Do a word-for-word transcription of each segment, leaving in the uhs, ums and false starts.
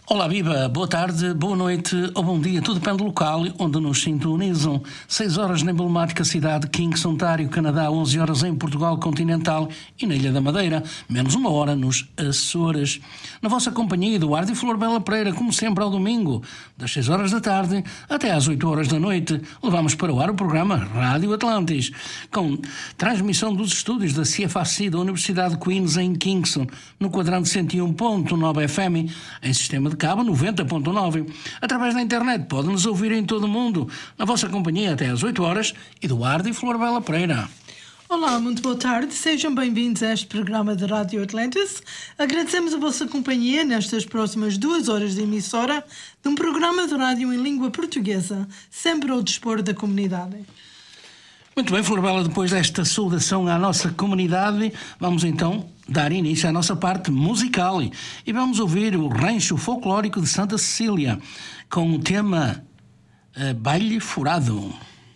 Olá, viva, boa tarde, boa noite ou bom dia, tudo depende do local onde nos sintonizam. seis horas na emblemática cidade de Kingston, Ontário, Canadá, onze horas em Portugal continental e na Ilha da Madeira, menos uma hora nos Açores. Na vossa companhia, Eduardo e Flor Bela Pereira, como sempre ao domingo, das seis horas da tarde até às oito horas da noite, levamos para o ar o programa Rádio Atlantis, com transmissão dos estúdios da C F A C da Universidade de Queens em Kingston, no quadrante cento e um ponto nove F M, em sistema de cabo noventa ponto nove. Através da internet podem-nos ouvir em todo o mundo. Na vossa companhia até às oito horas, Eduardo e Flor Bela Pereira. Olá, muito boa tarde. Sejam bem-vindos a este programa de Rádio Atlantis. Agradecemos a vossa companhia nestas próximas duas horas de emissora de um programa de rádio em língua portuguesa, sempre ao dispor da comunidade. Muito bem, Flor Bela, depois desta saudação à nossa comunidade, vamos então dar início à nossa parte musical e vamos ouvir o Rancho Folclórico de Santa Cecília com o tema uh, Baile Furado.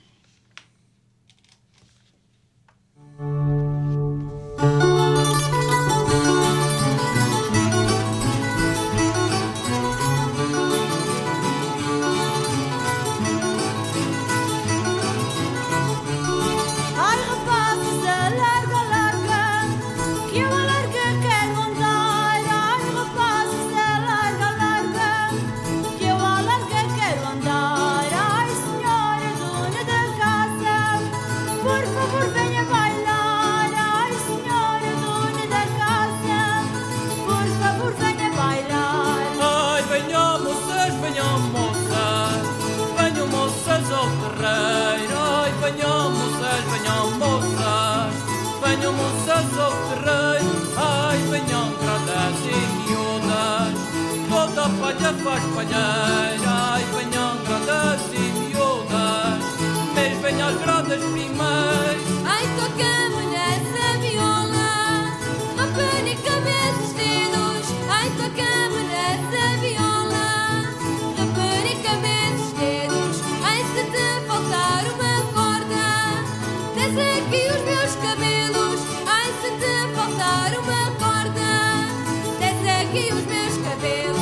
Faz palheira, ai, venham grandes e miúdas, mas venham as grandes primeiras. Ai, toca-me nessa viola, rapaz e cabeças dedos. Ai, toca-me nessa viola, rapaz e cabeças dedos. Ai, se te faltar uma corda, tens aqui os meus cabelos. Ai, se te faltar uma corda, tens aqui os meus cabelos.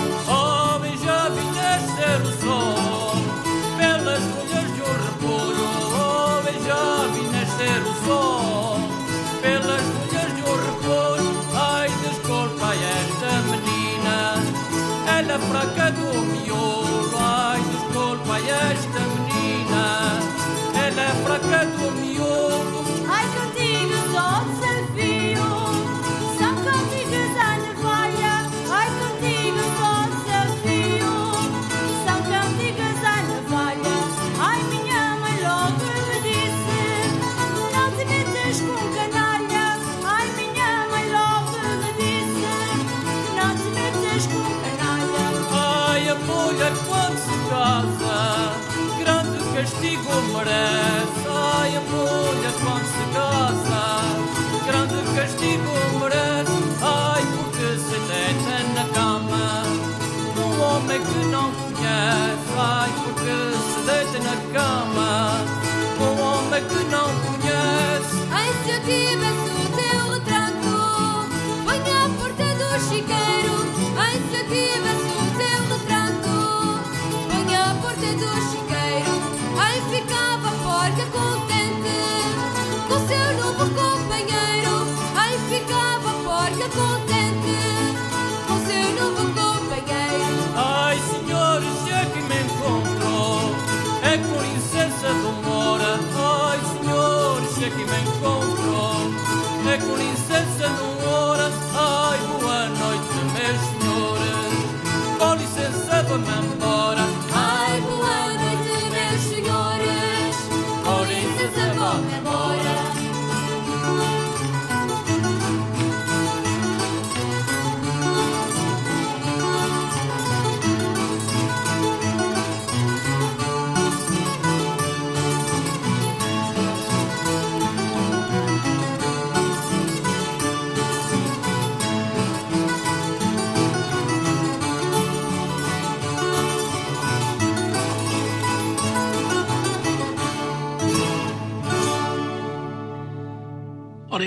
Nascer o sol pelas folhas de um repolho, oh, bem já vi nascer o sol pelas folhas de um repolho. Ai, desculpa esta menina, ela é fraca do miolo. Ai, desculpa esta menina, ela é fraca do miolo. Ai, contigo só desafio, são cantigas à navalha. Ai, contigo só desafio, são cantigas à navalha. Ai, minha mãe logo me disse, não te metas com canalha. Ai, minha mãe logo me disse, não te metas com canalha. Ai, a mulher quando se casa, grande castigo merece. Ai, a mulher quando se casa, grande castigo merece. Ai, porque se deita na cama um homem que não conhece. Ai, porque se deita na cama um homem que não conhece. Ai, se eu tivesse o teu retrato, põe à porta do chiqueiro. Ai, se eu tivesse o teu retrato, põe à porta do chiqueiro. Ai, ficava porca contente com seu novo companheiro. Ai, ficava porca contente com seu novo companheiro. Ai, senhores, é que me encontrou, é com licença do mora. Ai, senhores, é que me encontrou,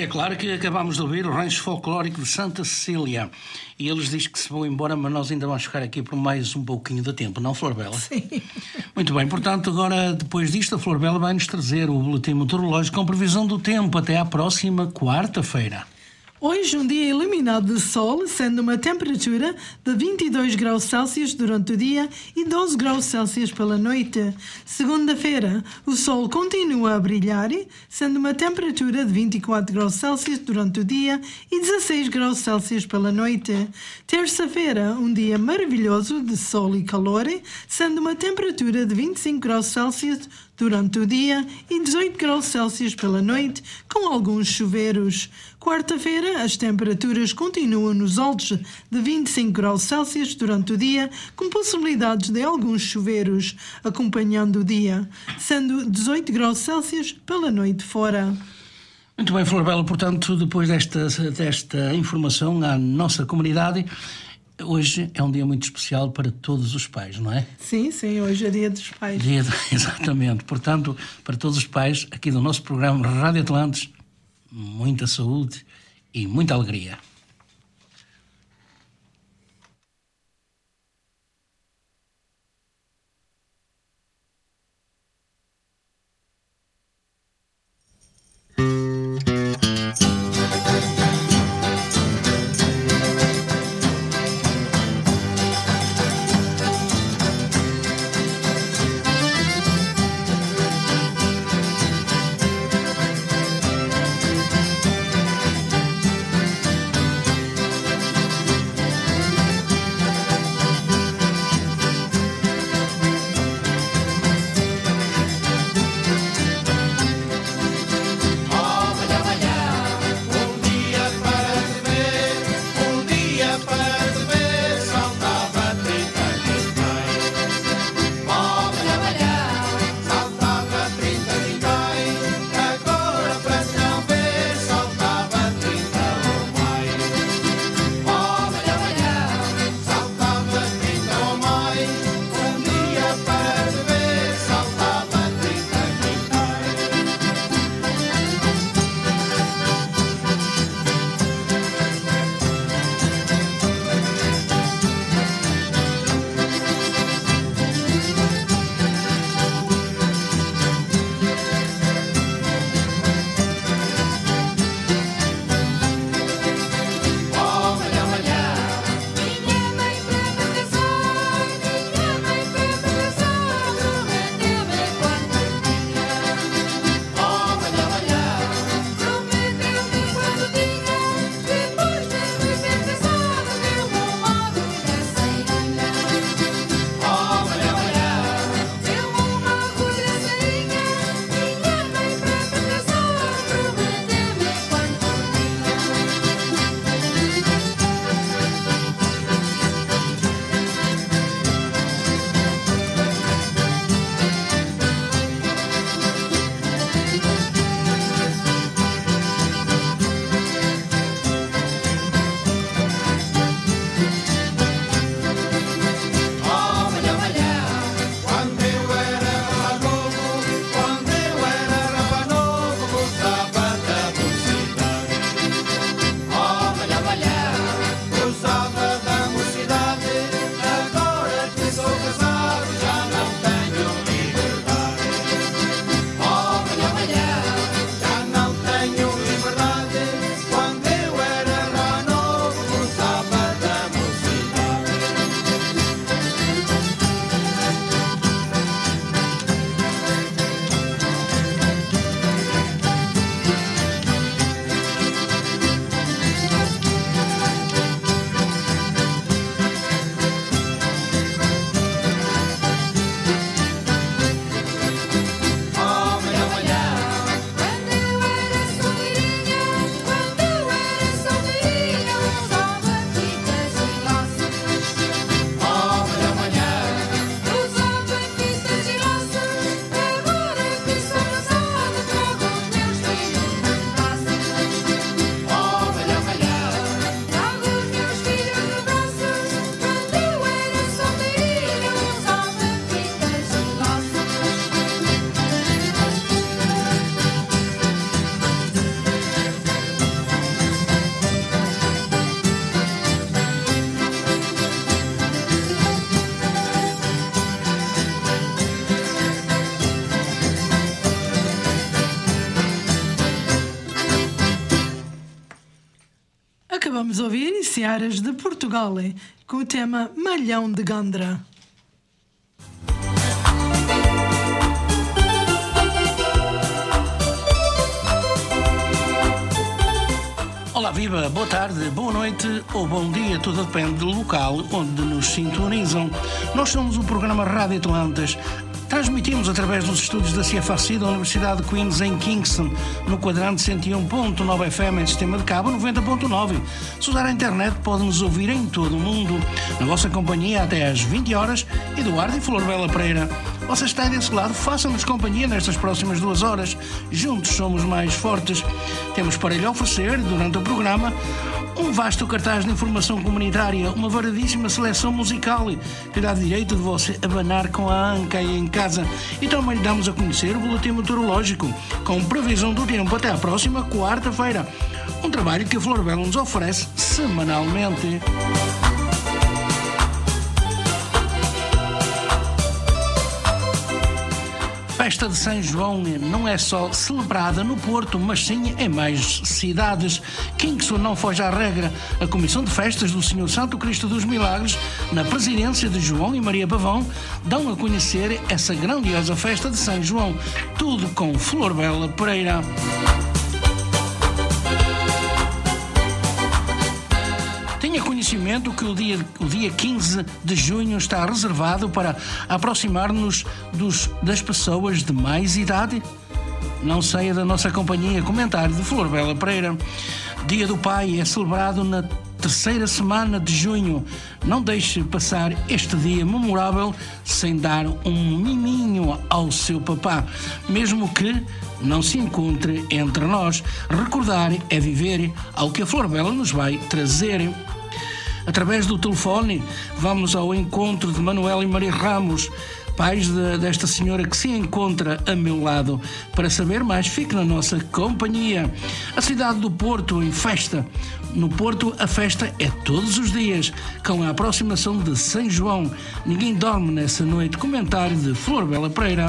claro que acabámos de ouvir o Rancho Folclórico de Santa Cecília. E eles dizem que se vão embora, mas nós ainda vamos ficar aqui por mais um pouquinho de tempo, não, Flor Bela? Sim. Muito bem, portanto, agora, depois disto, a Flor Bela vai-nos trazer o boletim meteorológico com previsão do tempo até à próxima quarta-feira. Hoje, um dia iluminado de sol, sendo uma temperatura de vinte e dois graus Celsius durante o dia e doze graus Celsius pela noite. Segunda-feira, o sol continua a brilhar, sendo uma temperatura de vinte e quatro graus Celsius durante o dia e dezasseis graus Celsius pela noite. Terça-feira, um dia maravilhoso de sol e calor, sendo uma temperatura de vinte e cinco graus Celsius durante o dia e dezoito graus Celsius pela noite, com alguns chuveiros. Quarta-feira, as temperaturas continuam nos altos de vinte e cinco graus Celsius durante o dia, com possibilidades de alguns chuveiros, acompanhando o dia, sendo dezoito graus Celsius pela noite fora. Muito bem, Flor Bela, portanto, depois desta, desta informação à nossa comunidade, hoje é um dia muito especial para todos os pais, não é? Sim, sim, hoje é dia dos pais. Dia de, exatamente. Portanto, para todos os pais aqui do nosso programa Rádio Atlantes, muita saúde e muita alegria. Acabamos de ouvir Searas de Portugal com o tema Malhão de Gandra. Olá, viva, boa tarde, boa noite ou bom dia, tudo depende do local onde nos sintonizam. Nós somos o programa Rádio Atlantas. Transmitimos através dos estúdios da C F A C da Universidade de Queens em Kingston, no quadrante cento e um ponto nove F M em sistema de cabo noventa ponto nove. Se usar a internet, pode nos ouvir em todo o mundo. Na vossa companhia até às vinte horas, Eduardo e Flor Bela Pereira. Você está desse lado, façam-nos companhia nestas próximas duas horas. Juntos somos mais fortes. Temos para lhe oferecer, durante o programa, um vasto cartaz de informação comunitária, uma variedíssima seleção musical que dá direito de você abanar com a anca aí em casa. E também lhe damos a conhecer o boletim meteorológico, com previsão do tempo até à próxima quarta-feira. Um trabalho que a Flor Bela nos oferece semanalmente. A festa de São João não é só celebrada no Porto, mas sim em mais cidades. Kingston não foge à regra. A Comissão de Festas do Senhor Santo Cristo dos Milagres, na presidência de João e Maria Pavão, dão a conhecer essa grandiosa festa de São João. Tudo com Flor Bela Pereira. Tenha conhecimento que o dia, o dia quinze de junho está reservado para aproximar-nos dos, das pessoas de mais idade. Não saia da nossa companhia. Comentário de Flor Bela Pereira. Dia do Pai é celebrado na terceira semana de junho. Não deixe passar este dia memorável sem dar um miminho ao seu papá, mesmo que não se encontre entre nós. Recordar é viver, ao que a Flor Bela nos vai trazer. Através do telefone, vamos ao encontro de Manuel e Maria Ramos, pais de, desta senhora que se encontra a meu lado. Para saber mais, fique na nossa companhia. A cidade do Porto em festa. No Porto, a festa é todos os dias, com a aproximação de São João. Ninguém dorme nessa noite. Comentário de Flor Bela Pereira.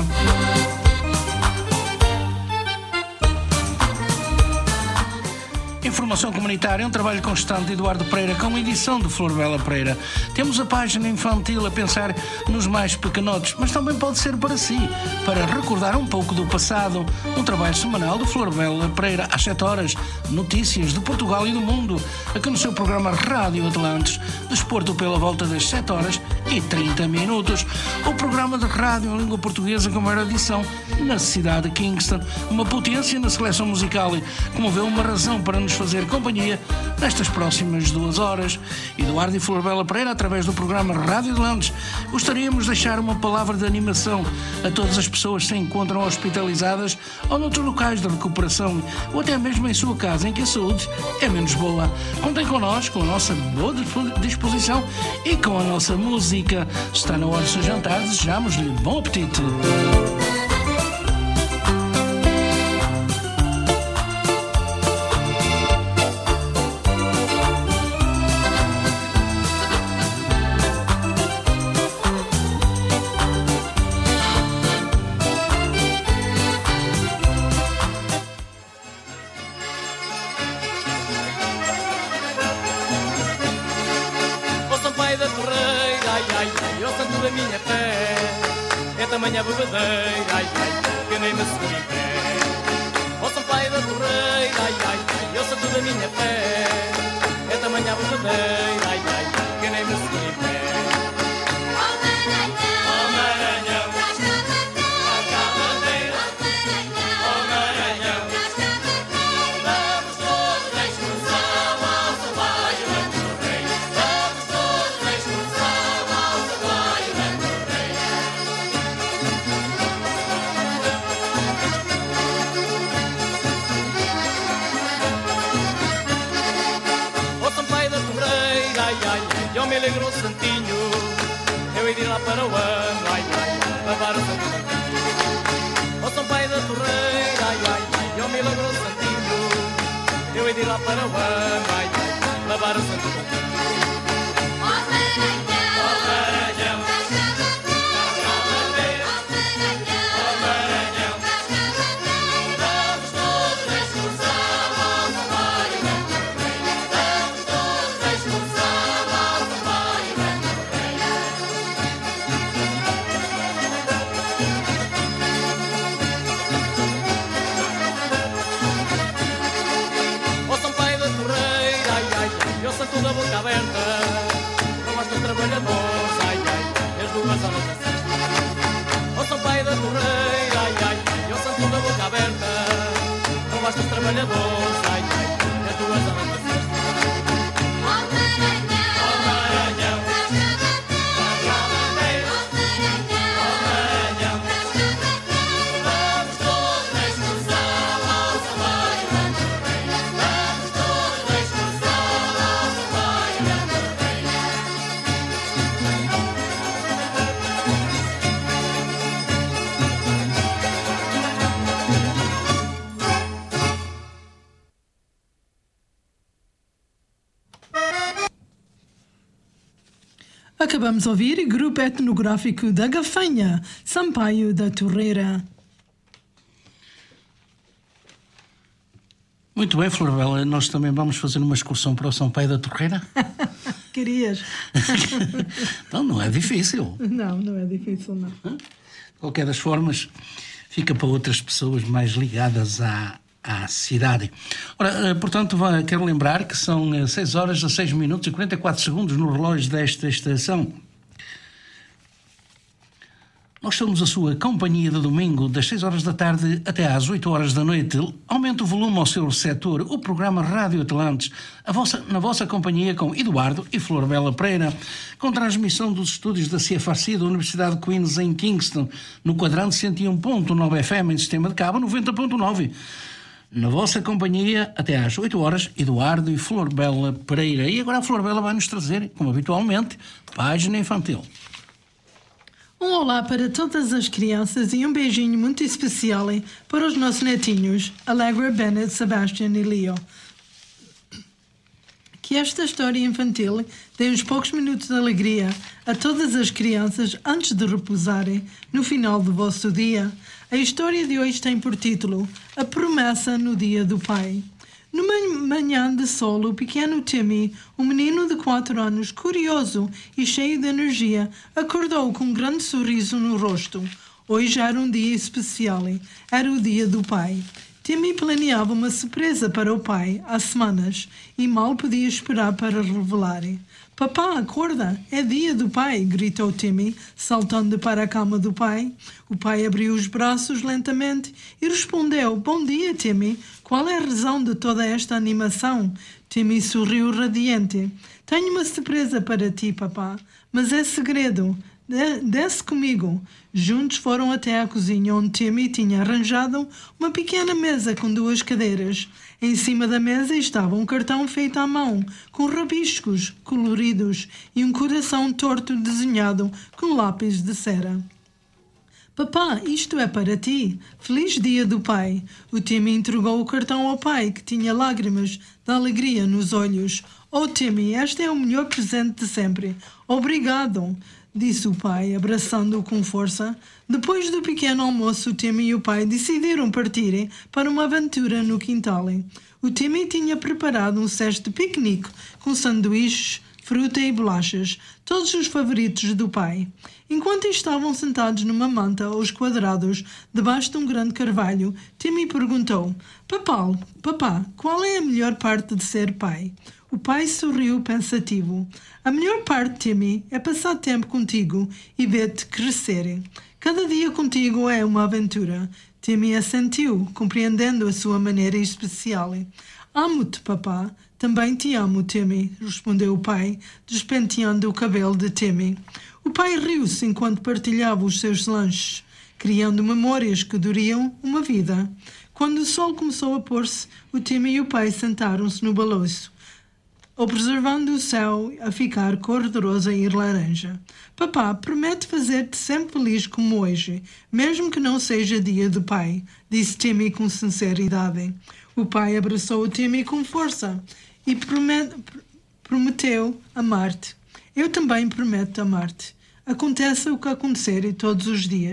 Informação comunitária é um trabalho constante de Eduardo Pereira, com edição de Flor Bela Pereira. Temos a página infantil a pensar nos mais pequenotes, mas também pode ser para si, para recordar um pouco do passado. Um trabalho semanal de Flor Bela Pereira, às sete horas, notícias de Portugal e do mundo, aqui no seu programa Rádio Atlantes, desporto pela volta das sete horas e trinta minutos. O programa de rádio em língua portuguesa com maior edição na cidade de Kingston, uma potência na seleção musical, como vê, uma razão para nos fazer companhia nestas próximas duas horas. Eduardo e Flor Bela Pereira, através do programa Rádio Atlantes, gostaríamos de deixar uma palavra de animação a todas as pessoas que se encontram hospitalizadas ou noutros locais de recuperação, ou até mesmo em sua casa, em que a saúde é menos boa. Contem connosco, com a nossa boa disposição e com a nossa música. Está na hora do seu jantar, desejamos-lhe bom apetite. Tamanha bebedeira, ai, ai, que nem me seguro em pé. Ó São Pai da Torreira, ai, ai, ai, eu sou tudo a minha fé. É tamanha bebedeira, ai, ai, que nem me seguro em pé. Ó Maranhão, traz cá bandeira. Ó Maranhão, traz cá bandeira. Vamos todos em excursão ao São Pai da Torreira. Vamos todos em excursão ao São Pai da Torreira. Eu me alegro o santinho, eu ia ir lá para o ano, ai, ai, lavar o santo santinho. Ó São Pai da Torreira, ai, ai, eu me alegro o santinho, eu ia ir lá para o ano, ai, ai, lavar o santo santinho. Ó Maranhão, ó Maranhão, traz cá bandeira. Ó Maranhão, traz cá bandeira. Vamos todos em excursão ao São Pai da Torreira. Vamos todos eu sento da boca aberta. Não basta os trabalhadores, ai, ai, e as duas horas da sexta. Ó São Pai da Torreira, ai, ai, eu sento da boca aberta. Não basta os trabalhadores, ai, ai, e as duas horas da sexta. Acabamos de ouvir o grupo etnográfico da Gafanha, Sampaio da Torreira. Muito bem, Florbela, nós também vamos fazer uma excursão para o Sampaio da Torreira? Querias? Então, não é difícil. Não, não é difícil, não. De qualquer das formas, fica para outras pessoas mais ligadas à, à cidade. Ora, portanto, quero lembrar que são seis horas, seis minutos e quarenta e quatro segundos no relógio desta estação. Nós somos a sua companhia de domingo, das seis horas da tarde até às oito horas da noite. Aumente o volume ao seu receptor, o programa Rádio Atlantes, a vossa, na vossa companhia com Eduardo e Florbela Pereira, com transmissão dos estúdios da C F R C da Universidade de Queens em Kingston, no quadrante cento e um ponto nove F M, em sistema de cabo noventa ponto nove. Na vossa companhia, até às oito horas, Eduardo e Florbela Pereira. E agora a Florbela vai nos trazer, como habitualmente, página infantil. Um olá para todas as crianças e um beijinho muito especial para os nossos netinhos, Allegra, Bennett, Sebastian e Leo. Que esta história infantil dê uns poucos minutos de alegria a todas as crianças antes de repousarem no final do vosso dia. A história de hoje tem por título A Promessa no Dia do Pai. Numa manhã de sol, o pequeno Timmy, um menino de quatro anos, curioso e cheio de energia, acordou com um grande sorriso no rosto. Hoje era um dia especial. Era o dia do pai. Timmy planeava uma surpresa para o pai há semanas e mal podia esperar para revelar. Papá, acorda! É dia do pai! Gritou Timmy, saltando para a cama do pai. O pai abriu os braços lentamente e respondeu: Bom dia, Timmy! Qual é a razão de toda esta animação? Timmy sorriu radiante. Tenho uma surpresa para ti, papá, mas é segredo. Desce comigo. Juntos foram até à cozinha, onde Timmy tinha arranjado uma pequena mesa com duas cadeiras. Em cima da mesa estava um cartão feito à mão, com rabiscos coloridos e um coração torto desenhado com lápis de cera. Papá, isto é para ti. Feliz dia do pai. O Timmy entregou o cartão ao pai, que tinha lágrimas de alegria nos olhos. Oh, Timmy, este é o melhor presente de sempre. Obrigado, disse o pai, abraçando-o com força. Depois do pequeno almoço, o Timmy e o pai decidiram partirem para uma aventura no quintal. O Timmy tinha preparado um cesto de piquenique com sanduíches, fruta e bolachas, todos os favoritos do pai. Enquanto estavam sentados numa manta aos quadrados, debaixo de um grande carvalho, Timmy perguntou: Papá, papá, qual é a melhor parte de ser pai? O pai sorriu pensativo. A melhor parte, Timmy, é passar tempo contigo e ver-te crescer. Cada dia contigo é uma aventura. Timmy assentiu, compreendendo a sua maneira especial. Amo-te, papá. Também te amo, Timmy, respondeu o pai, despenteando o cabelo de Timmy. O pai riu-se enquanto partilhava os seus lanches, criando memórias que duriam uma vida. Quando o sol começou a pôr-se, o Timmy e o pai sentaram-se no balouço, observando o céu a ficar cor de rosa e laranja. Papá, promete fazer-te sempre feliz como hoje, mesmo que não seja dia do pai, disse Timmy com sinceridade. O pai abraçou o Timmy com força e promet- prometeu amar-te. Eu também prometo amar-te. Aconteça o que acontecer todos os dias.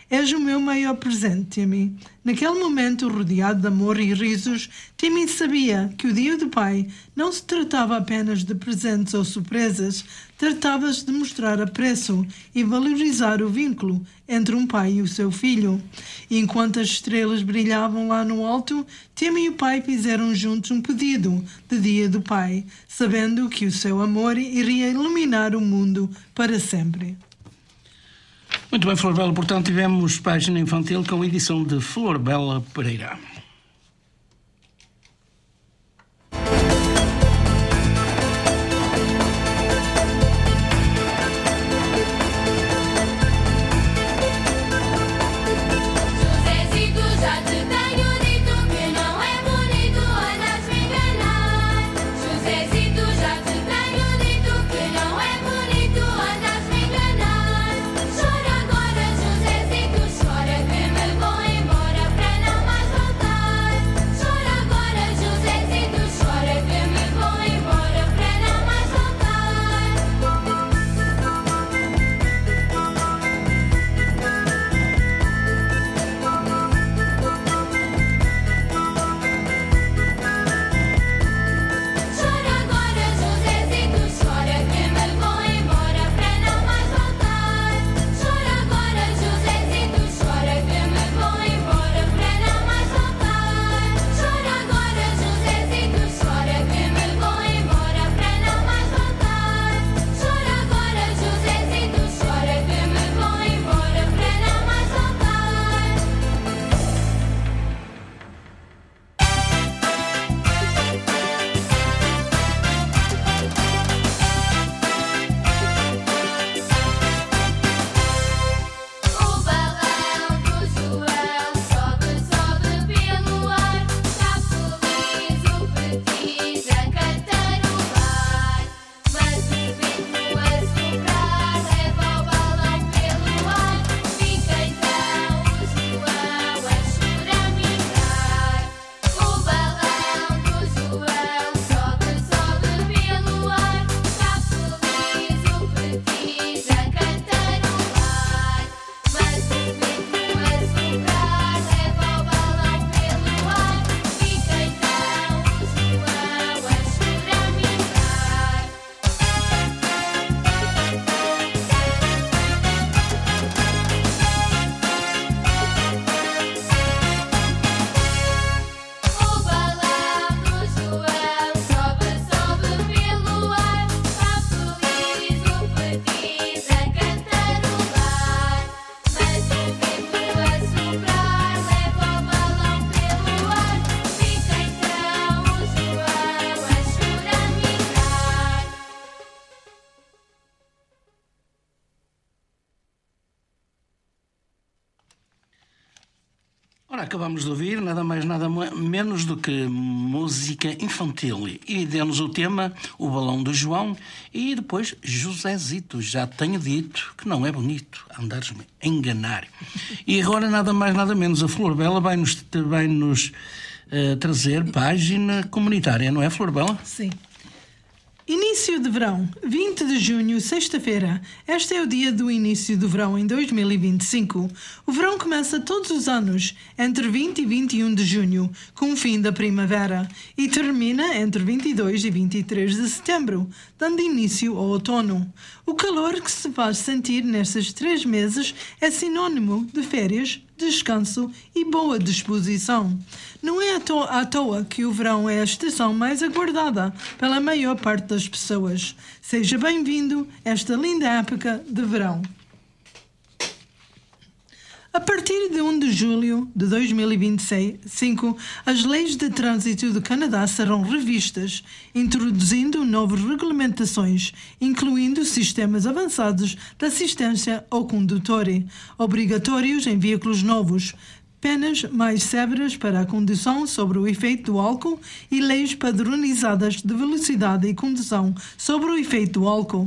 És o meu maior presente, Timmy. Naquele momento, rodeado de amor e risos, Timmy sabia que o Dia do Pai não se tratava apenas de presentes ou surpresas, tratava-se de mostrar apreço e valorizar o vínculo entre um pai e o seu filho. E enquanto as estrelas brilhavam lá no alto, Timmy e o pai fizeram juntos um pedido de Dia do Pai, sabendo que o seu amor iria iluminar o mundo para sempre. Muito bem, Flor Bela, portanto, tivemos página infantil com a edição de Flor Bela Pereira. Ora, acabamos de ouvir nada mais nada menos do que música infantil e demos o tema O Balão do João e depois Josézito. Já tenho dito que não é bonito andares-me a enganar. E agora nada mais nada menos a Flor Bela vai-nos, vai-nos uh, trazer página comunitária, não é, Flor Bela? Sim. Início de verão, vinte de junho, sexta-feira. Este é o dia do início do verão em dois mil e vinte e cinco. O verão começa todos os anos, entre vinte e vinte e um de junho, com o fim da primavera, e termina entre vinte e dois e vinte e três de setembro, dando início ao outono. O calor que se faz sentir nestes três meses é sinônimo de férias, descanso e boa disposição. Não é à toa, à toa que o verão é a estação mais aguardada pela maior parte das pessoas. Seja bem-vindo a esta linda época de verão. A partir de primeiro de julho de dois mil e vinte e cinco, as leis de trânsito do Canadá serão revistas, introduzindo novas regulamentações, incluindo sistemas avançados de assistência ao condutor, obrigatórios em veículos novos, penas mais severas para a condução sobre o efeito do álcool e leis padronizadas de velocidade e condução sobre o efeito do álcool.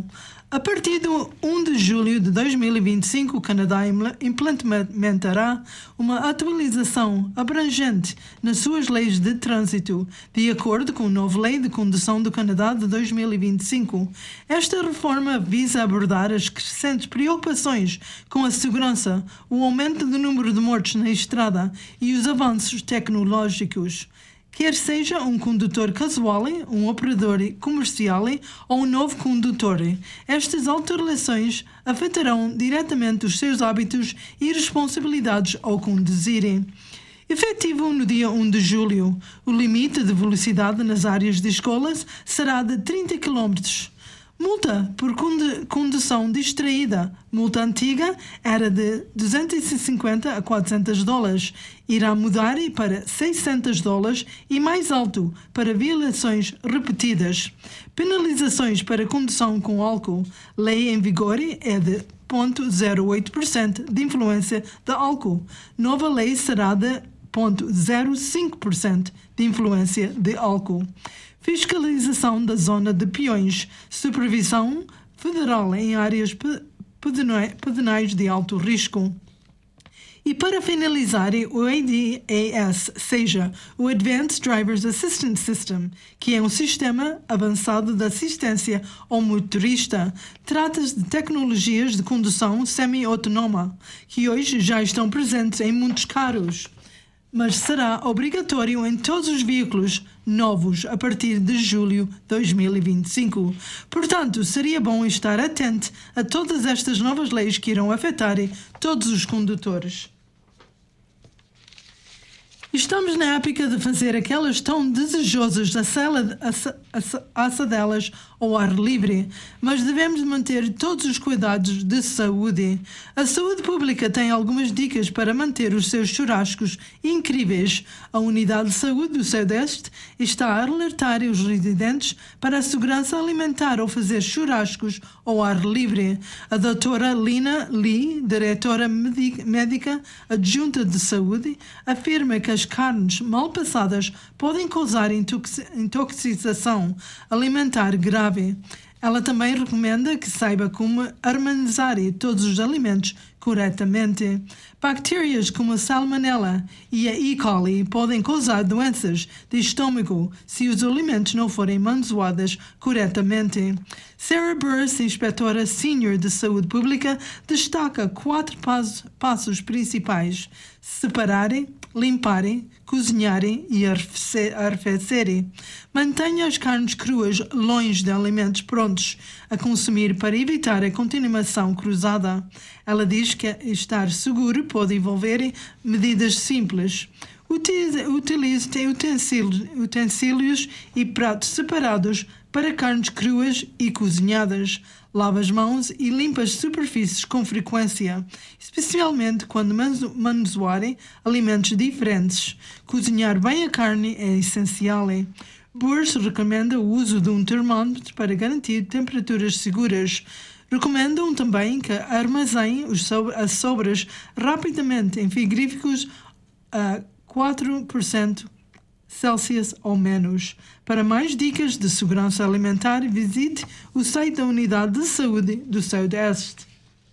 A partir de primeiro de julho de dois mil e vinte e cinco, o Canadá implementará uma atualização abrangente nas suas leis de trânsito, de acordo com a nova Lei de Condução do Canadá de dois mil e vinte e cinco. Esta reforma visa abordar as crescentes preocupações com a segurança, o aumento do número de mortes na estrada e os avanços tecnológicos. Quer seja um condutor casual, um operador comercial ou um novo condutor, estas alterações afetarão diretamente os seus hábitos e responsabilidades ao conduzir. Efetivo no dia primeiro de julho, o limite de velocidade nas áreas de escolas será de trinta quilómetros. Multa por condução distraída. Multa antiga era de duzentos e cinquenta a quatrocentos dólares. Irá mudar para seiscentos dólares e mais alto para violações repetidas. Penalizações para condução com álcool. Lei em vigor é de zero vírgula zero oito por cento de influência de álcool. Nova lei será de zero vírgula zero cinco por cento de influência de álcool. Fiscalização da zona de peões, supervisão federal em áreas pedonais de alto risco. E para finalizar, o A D A S, seja o Advanced Driver's Assistance System, que é um sistema avançado de assistência ao motorista. Trata-se de tecnologias de condução semi-autonoma, que hoje já estão presentes em muitos carros, mas será obrigatório em todos os veículos novos a partir de julho de dois mil e vinte e cinco. Portanto, seria bom estar atento a todas estas novas leis que irão afetar todos os condutores. Estamos na época de fazer aquelas tão desejosas assadelas ao ar livre, mas devemos manter todos os cuidados de saúde. A saúde pública tem algumas dicas para manter os seus churrascos incríveis. A Unidade de Saúde do Sudeste está a alertar os residentes para a segurança alimentar ao fazer churrascos ao ar livre. A doutora Lina Lee, diretora médica adjunta de saúde, afirma que as carnes mal passadas podem causar intoxicação alimentar grave. Ela também recomenda que saiba como armazenar todos os alimentos corretamente. Bactérias como a Salmonella e a E. coli podem causar doenças de estômago se os alimentos não forem manuseados corretamente. Sarah Burris, inspetora senior de saúde pública, destaca quatro passos, passos principais: separarem, limparem, cozinharem e arrefecerem. Mantenha as carnes cruas longe de alimentos prontos a consumir para evitar a contaminação cruzada. Ela diz que estar seguro pode envolver medidas simples. Utilize utensílios, utensílios e pratos separados para carnes cruas e cozinhadas. Lava as mãos e limpa as superfícies com frequência, especialmente quando manusearem alimentos diferentes. Cozinhar bem a carne é essencial. Burris recomenda o uso de um termômetro para garantir temperaturas seguras. Recomendam também que armazenem as sobras rapidamente em frigoríficos a quatro por cento Celsius ou menos. Para mais dicas de segurança alimentar, visite o site da Unidade de Saúde do Sudeste.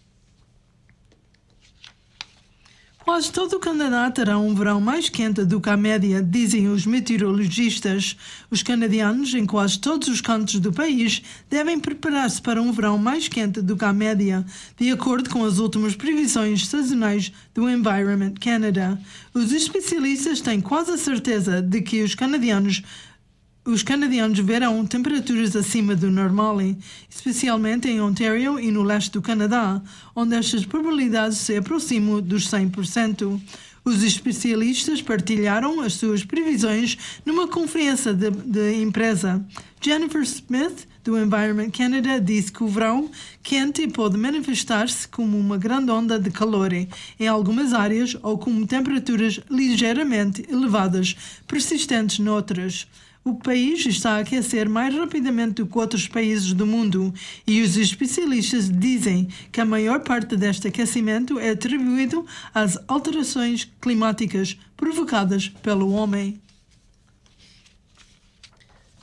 Quase todo o Canadá terá um verão mais quente do que a média, dizem os meteorologistas. Os canadianos, em quase todos os cantos do país, devem preparar-se para um verão mais quente do que a média, de acordo com as últimas previsões sazonais do Environment Canada. Os especialistas têm quase a certeza de que os canadianos Os canadianos verão temperaturas acima do normal, especialmente em Ontário e no leste do Canadá, onde estas probabilidades se aproximam dos cem por cento. Os especialistas partilharam as suas previsões numa conferência de, de imprensa. Jennifer Smith, do Environment Canada, disse que o verão quente pode manifestar-se como uma grande onda de calor em algumas áreas ou como temperaturas ligeiramente elevadas, persistentes noutras. O país está a aquecer mais rapidamente do que outros países do mundo e os especialistas dizem que a maior parte deste aquecimento é atribuído às alterações climáticas provocadas pelo homem.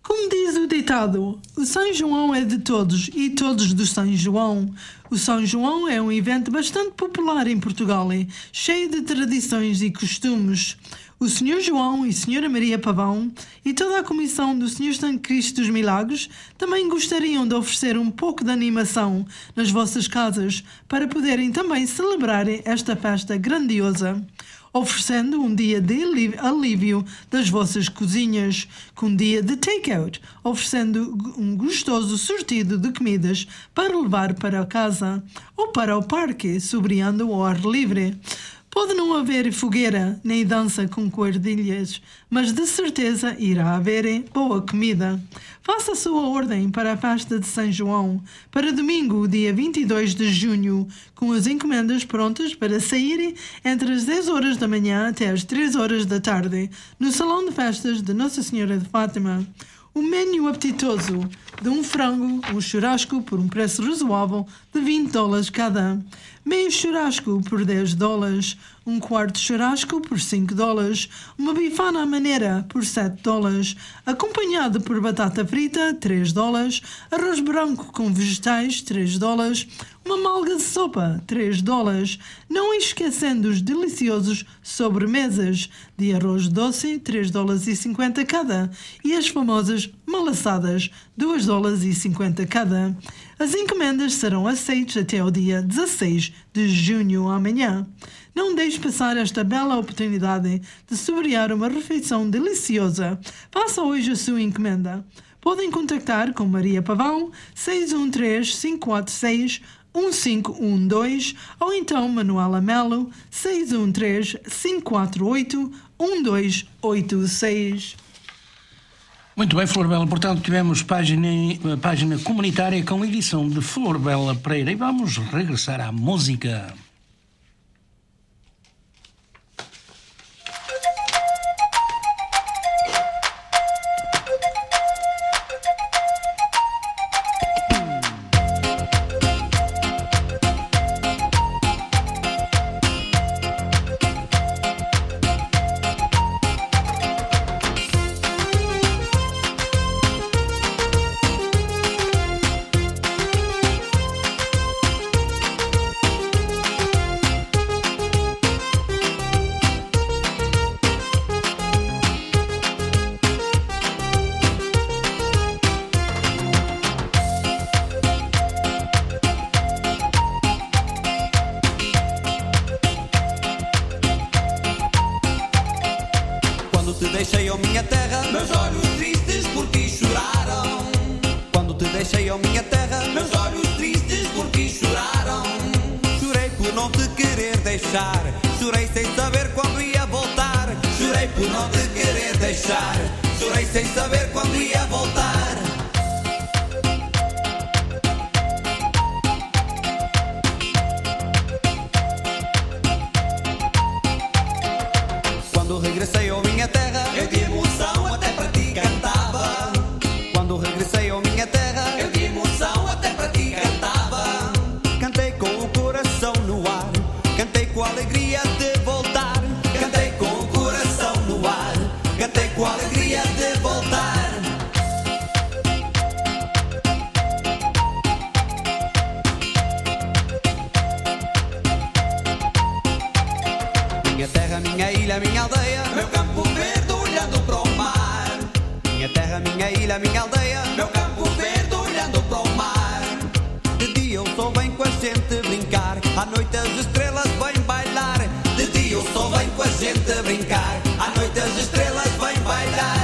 Como diz o ditado, o São João é de todos e todos do São João. O São João é um evento bastante popular em Portugal, cheio de tradições e costumes. O senhor João e senhora Maria Pavão e toda a comissão do senhor Santo Cristo dos Milagres também gostariam de oferecer um pouco de animação nas vossas casas para poderem também celebrar esta festa grandiosa, oferecendo um dia de alívio das vossas cozinhas, com um dia de take-out, oferecendo um gostoso sortido de comidas para levar para casa ou para o parque, sobriando ao ar livre. Pode não haver fogueira nem dança com quadrilhas, mas de certeza irá haver boa comida. Faça a sua ordem para a festa de São João, para domingo, dia vinte e dois de junho, com as encomendas prontas para sair entre as dez horas da manhã até as três horas da tarde, no Salão de Festas de Nossa Senhora de Fátima. Um menu apetitoso de um frango, um churrasco por um preço razoável de vinte dólares cada, meio churrasco por dez dólares, um quarto churrasco por cinco dólares, uma bifana à maneira por sete dólares, acompanhado por batata frita, três dólares, arroz branco com vegetais, três dólares, uma malga de sopa, três dólares, não esquecendo os deliciosos sobremesas de arroz doce, três dólares e cinquenta cada, e as famosas malaçadas, dois dólares e cinquenta cada. As encomendas serão aceitas até o dia dezasseis de junho, amanhã. Não deixe passar esta bela oportunidade de saborear uma refeição deliciosa. Faça hoje a sua encomenda. Podem contactar com Maria Pavão, seis um três, cinco quatro seis, um cinco um dois, ou então Manuela Melo, seis um três, cinco quatro oito, um dois oito seis. Muito bem, Flor Bela. Portanto, tivemos página, página comunitária com edição de Flor Bela Pereira. E vamos regressar à música. deixei, ó minha terra, meus olhos tristes por ti choraram. Quando te deixei, ó minha terra, meus olhos tristes por ti choraram. Chorei por não te querer deixar, chorei sem saber quando ia voltar. Chorei por não te querer deixar, chorei sem saber quando ia voltar. Quando regressei à minha terra, eu de emoção até para ti cantava. Quando regressei à minha terra, eu de emoção até para ti cantava. Cantei com o coração no ar, cantei com a alegria de voltar. Cantei com o coração no ar, cantei com a alegria de voltar. Minha terra, minha ilha, minha aldeia, meu campo verde olhando para o mar. Minha terra, minha ilha, minha aldeia, meu campo verde olhando para o mar. De dia eu só venho com a gente brincar, à noite as estrelas vêm bailar. De dia eu só venho com a gente brincar, à noite as estrelas vêm bailar.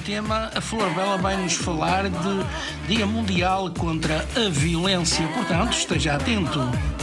tema, a Flor Bela vai nos falar de Dia Mundial contra a Violência. Portanto, esteja atento.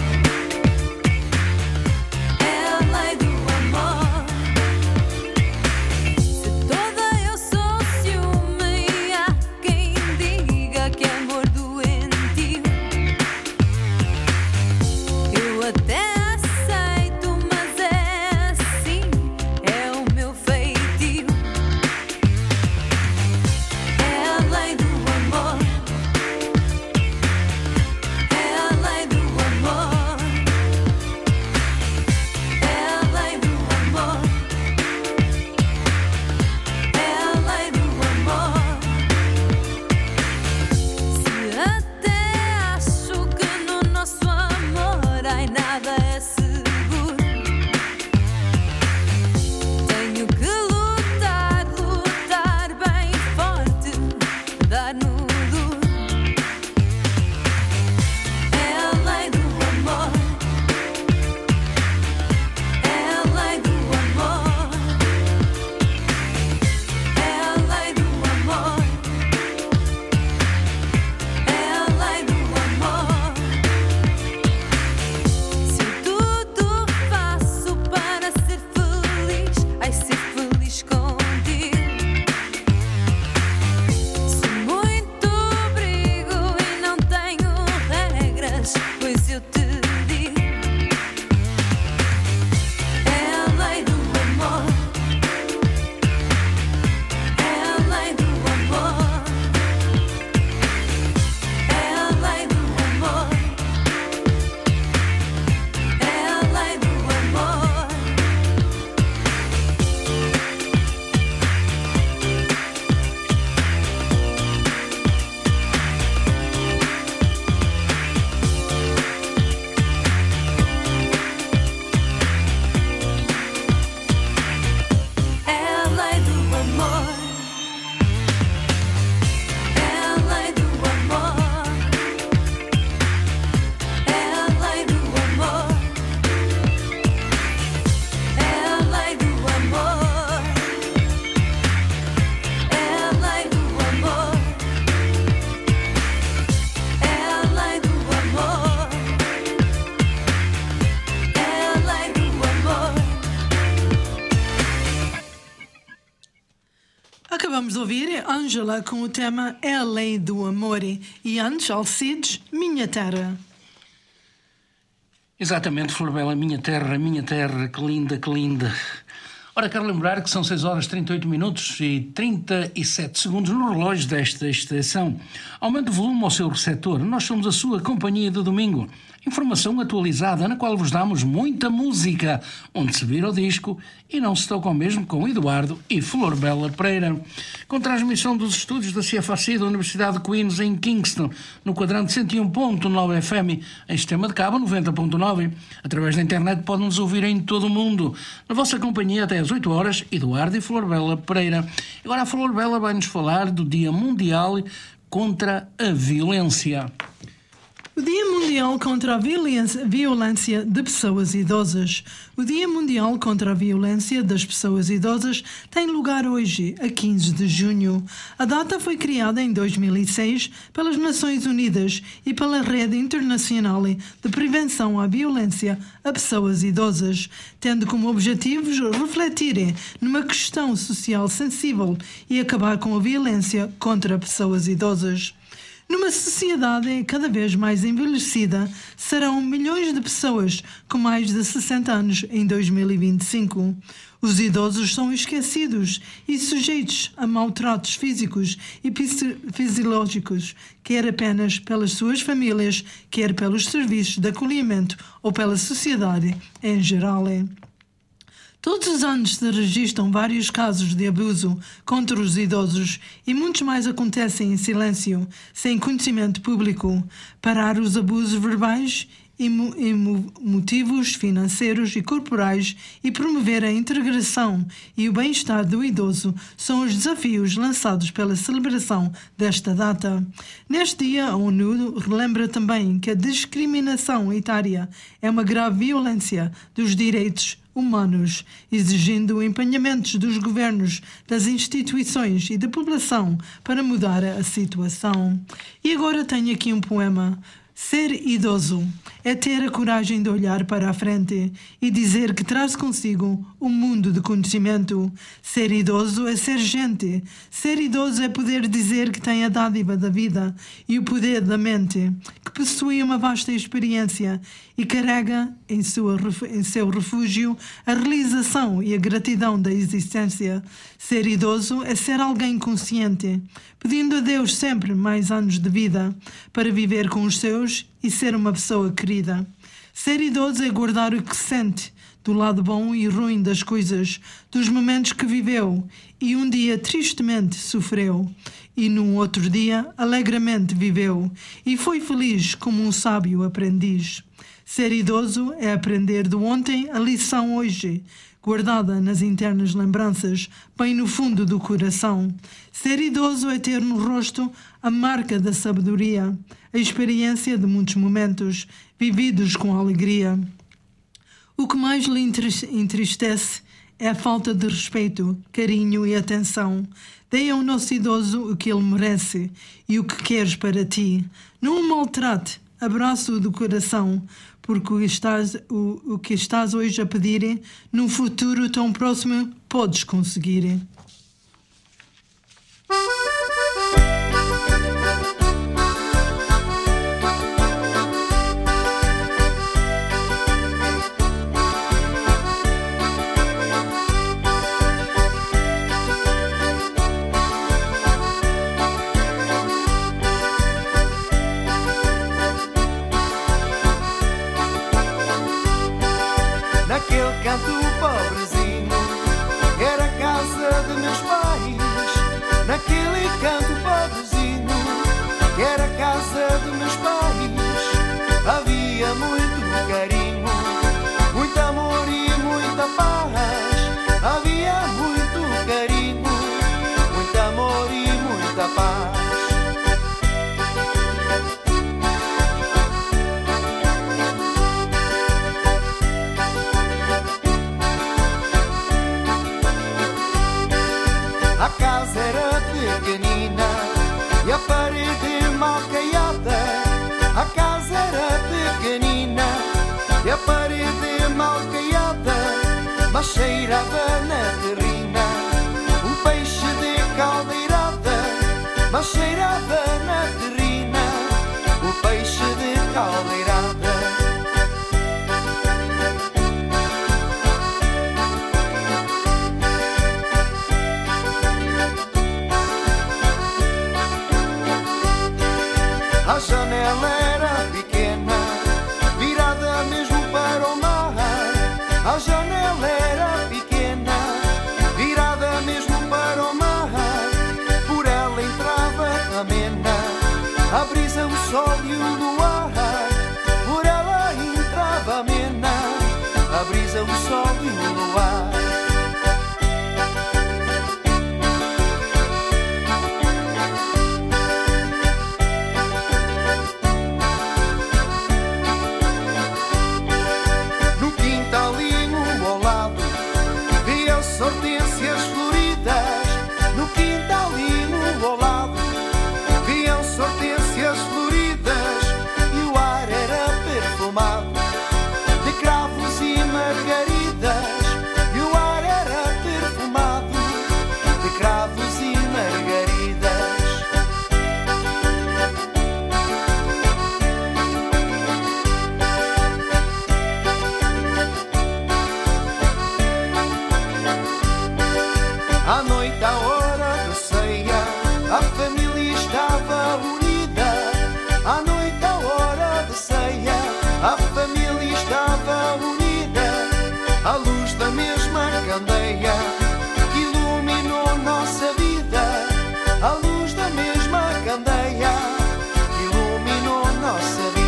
Vamos ouvir Ângela com o tema É a Lei do Amor e antes Alcides, Minha Terra. Exatamente, Flor Bela, minha terra, minha terra, que linda, que linda. Ora, quero lembrar que são seis horas, trinta e oito minutos e trinta e sete segundos no relógio desta estação. Aumente o volume ao seu receptor. Nós somos a sua companhia de domingo. Informação atualizada na qual vos damos muita música, onde se vira o disco e não se toca o mesmo com Eduardo e Flor Bela Pereira. Com transmissão dos estúdios da C F A C da Universidade de Queens em Kingston, no quadrante cento e um ponto nove F M, em sistema de cabo noventa ponto nove. Através da internet podem-nos ouvir em todo o mundo. Na vossa companhia até às oito horas, Eduardo e Flor Bela Pereira. Agora a Flor Bela vai-nos falar do Dia Mundial contra a Violência. O Dia Mundial contra a Violência, Violência de Pessoas Idosas. O Dia Mundial contra a Violência das Pessoas Idosas tem lugar hoje, a quinze de junho. A data foi criada em dois mil e seis pelas Nações Unidas e pela Rede Internacional de Prevenção à Violência a Pessoas Idosas, tendo como objetivos refletirem numa questão social sensível e acabar com a violência contra pessoas idosas. Numa sociedade cada vez mais envelhecida, serão milhões de pessoas com mais de sessenta anos em dois mil e vinte e cinco. Os idosos são esquecidos e sujeitos a maltratos físicos e fisiológicos, quer apenas pelas suas famílias, quer pelos serviços de acolhimento ou pela sociedade em geral. Todos os anos se registram vários casos de abuso contra os idosos e muitos mais acontecem em silêncio, sem conhecimento público. Parar os abusos verbais, emotivos, financeiros e corporais e promover a integração e o bem-estar do idoso são os desafios lançados pela celebração desta data. Neste dia, a ONU relembra também que a discriminação etária é uma grave violência dos direitos humanos, exigindo empenhamentos dos governos, das instituições e da população para mudar a situação. E agora tenho aqui um poema. Ser idoso é ter a coragem de olhar para a frente e dizer que traz consigo um mundo de conhecimento. Ser idoso é ser gente. Ser idoso é poder dizer que tem a dádiva da vida e o poder da mente, que possui uma vasta experiência e carrega em, sua, em seu refúgio a realização e a gratidão da existência. Ser idoso é ser alguém consciente, pedindo a Deus sempre mais anos de vida para viver com os seus e ser uma pessoa querida. Ser idoso é guardar o que sente, do lado bom e ruim das coisas, dos momentos que viveu e um dia tristemente sofreu, e num outro dia alegremente viveu e foi feliz como um sábio aprendiz. Ser idoso é aprender do ontem a lição hoje, guardada nas internas lembranças, bem no fundo do coração. Ser idoso é ter no rosto a marca da sabedoria, a experiência de muitos momentos vividos com alegria. O que mais lhe entristece é a falta de respeito, carinho e atenção. Dê ao nosso idoso o que ele merece e o que queres para ti. Não o maltrate, abraço-o do coração, porque o, estás, o, o que estás hoje a pedir, num futuro tão próximo, podes conseguir. Naquele canto pobrezinho, que era a casa de meus pais, havia muito carinho, muito amor e muita paz. Havia muito carinho, muito amor e muita paz. A casa era pequenina e a parede mal caiada. A casa era pequenina e a parede mal caiada, mas cheirava na terrina um peixe de caldeirada. Mas cheirava na terrina um peixe de caldeirada. A janela era pequena, virada mesmo para o mar. A janela era pequena, virada mesmo para o mar. Por ela entrava amena a brisa, o sol e o luar. Por ela entrava amena a brisa, o sol e o luar. Hortênsias floridas no quintalinho ao lado. Viam-se hortênsias floridas e o ar era perfumado de cravos e margaridas. E o ar era perfumado de cravos e margaridas. À noite, à hora da ceia, a família estava unida. À noite, à hora da ceia, a família estava unida. À luz da mesma candeia que iluminou nossa vida. À luz da mesma candeia que iluminou nossa vida.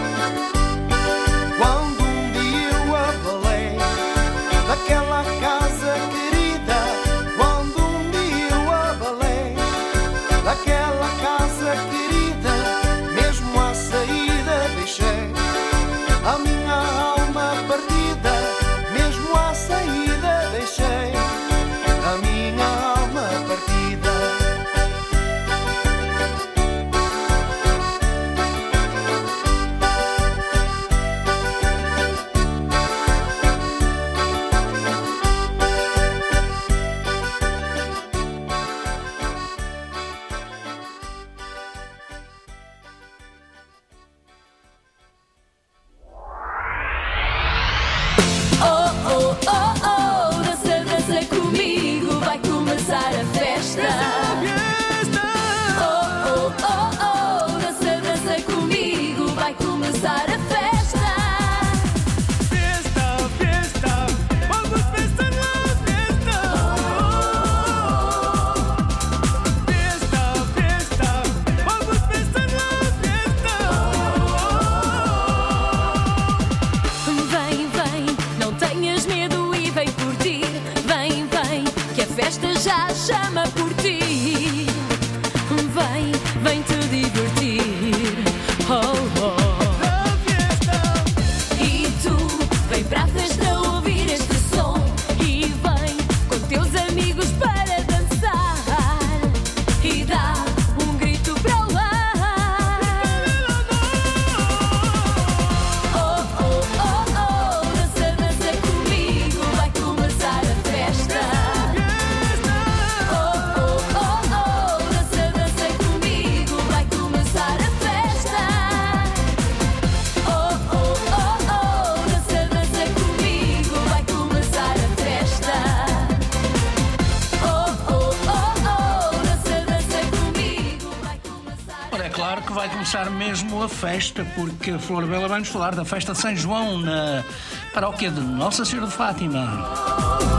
Quando um dia eu abalei daquela casa começar mesmo a festa, porque a Flor Bela vai-nos falar da festa de São João na paróquia de Nossa Senhora de Fátima.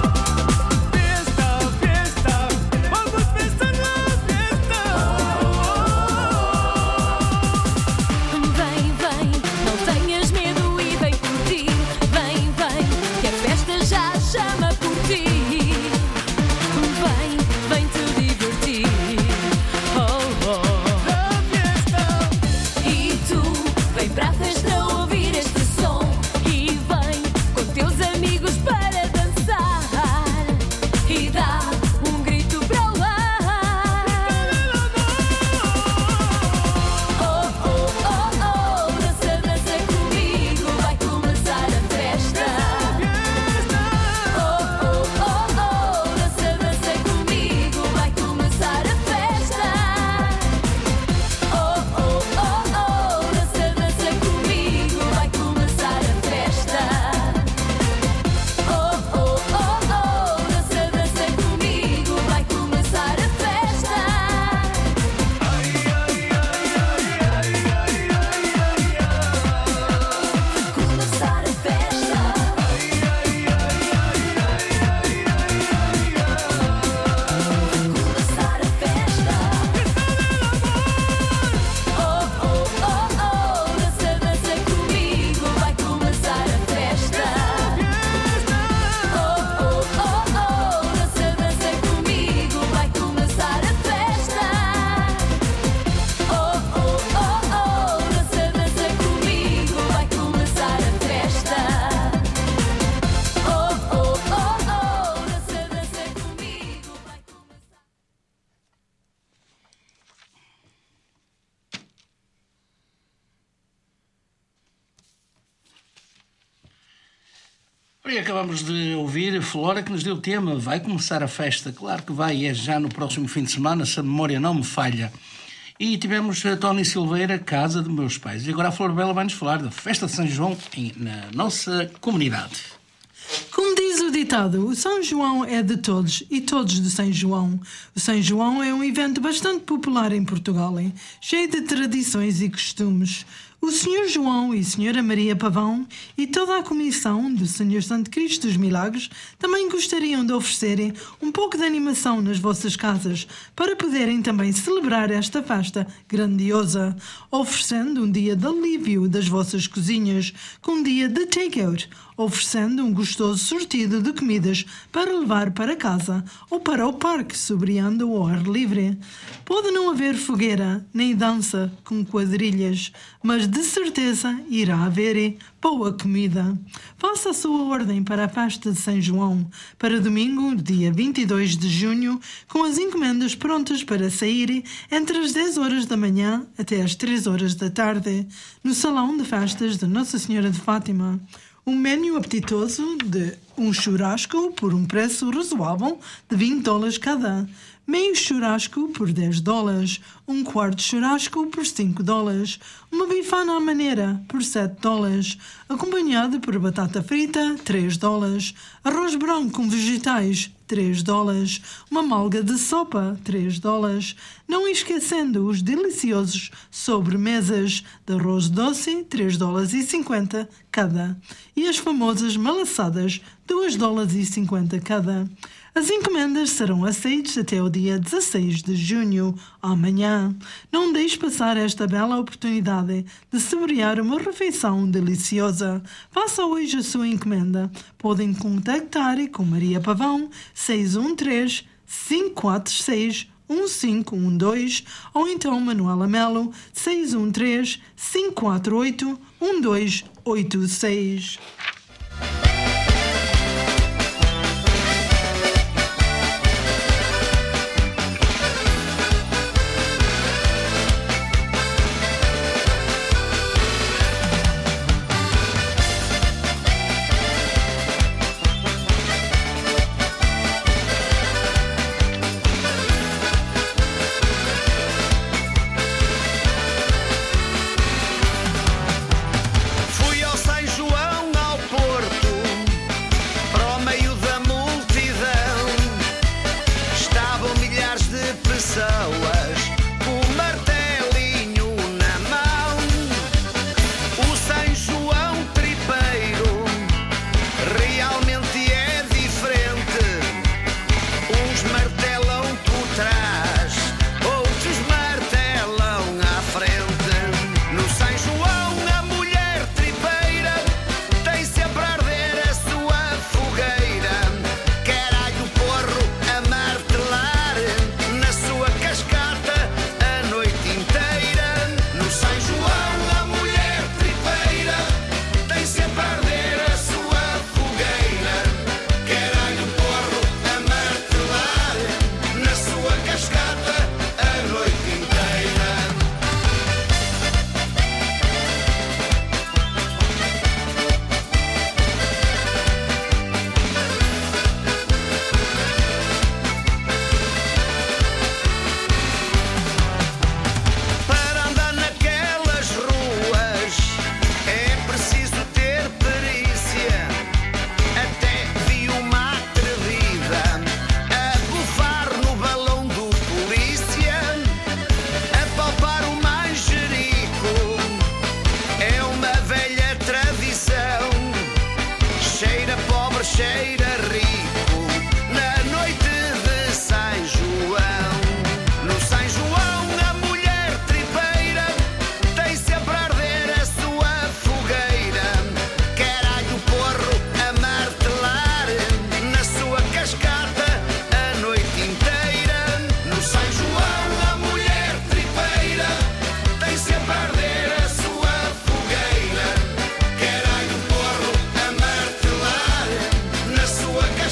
E acabamos de ouvir a Flora, que nos deu o tema Vai Começar a Festa. Claro que vai, é já no próximo fim de semana, se a memória não me falha. E tivemos a Tony Silveira, casa de meus pais. E agora a Flor Bela vai-nos falar da festa de São João em, na nossa comunidade. Como diz o ditado, o São João é de todos e todos de São João. O São João é um evento bastante popular em Portugal, hein? Cheio de tradições e costumes. O senhor João e a senhora Maria Pavão e toda a comissão do senhor Santo Cristo dos Milagres também gostariam de oferecerem um pouco de animação nas vossas casas para poderem também celebrar esta festa grandiosa, oferecendo um dia de alívio das vossas cozinhas com um dia de take-out, oferecendo um gostoso sortido de comidas para levar para casa ou para o parque, sobriando ao ar livre. Pode não haver fogueira nem dança com quadrilhas, mas de certeza irá haver boa comida. Faça a sua ordem para a festa de São João para domingo, dia vinte e dois de junho, com as encomendas prontas para sair entre as dez horas da manhã até as três horas da tarde, no Salão de Festas de Nossa Senhora de Fátima. Um menu apetitoso de um churrasco por um preço razoável de vinte dólares cada, meio churrasco por dez dólares, um quarto churrasco por cinco dólares, uma bifana à maneira por sete dólares, acompanhado por batata frita, três dólares, arroz branco com vegetais, três dólares, uma malga de sopa, três dólares, não esquecendo os deliciosos sobremesas de arroz doce, três dólares e cinquenta cada, e as famosas malaçadas, dois dólares e cinquenta cada. As encomendas serão aceitas até o dia dezasseis de junho, amanhã. Não deixe passar esta bela oportunidade de saborear uma refeição deliciosa. Faça hoje a sua encomenda. Podem contactar com Maria Pavão, seis um três, cinco quatro seis, um cinco um dois ou então Manuela Melo, seis um três, cinco quatro oito, um dois oito seis. Fui ao São João, ao cheira rico na noite de São João. No São João a mulher tripeira tem sempre a arder a sua fogueira. Quer alho porro a martelar na sua cascata a noite inteira. No São João a mulher tripeira tem sempre a arder a sua fogueira. Quer alho porro a martelar na sua cascata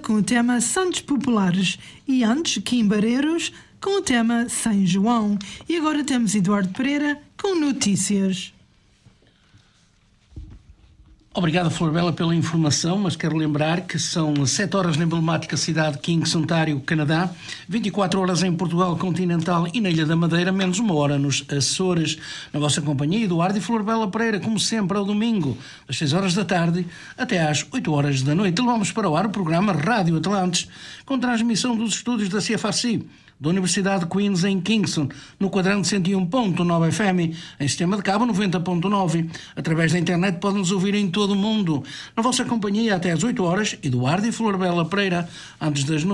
com o tema Santos Populares e antes Kim Barreiros com o tema São João. E agora temos Eduardo Pereira com notícias. Obrigado, Flor Bela, pela informação, mas quero lembrar que são sete horas na emblemática cidade de Kingston, Ontário, Canadá, vinte e quatro horas em Portugal continental e na Ilha da Madeira, menos uma hora nos Açores. Na vossa companhia, Eduardo e Flor Bela Pereira, como sempre, ao domingo, das seis horas da tarde até às oito horas da noite. Levamos para o ar o programa Rádio Atlantes, com transmissão dos estúdios da C F A C, da Universidade de Queens em Kingston, no quadrante cento e um ponto nove F M, em sistema de cabo noventa ponto nove. Através da internet podem-nos ouvir em todo o mundo. Na vossa companhia até às oito horas, Eduardo e Flor Bela Pereira, antes das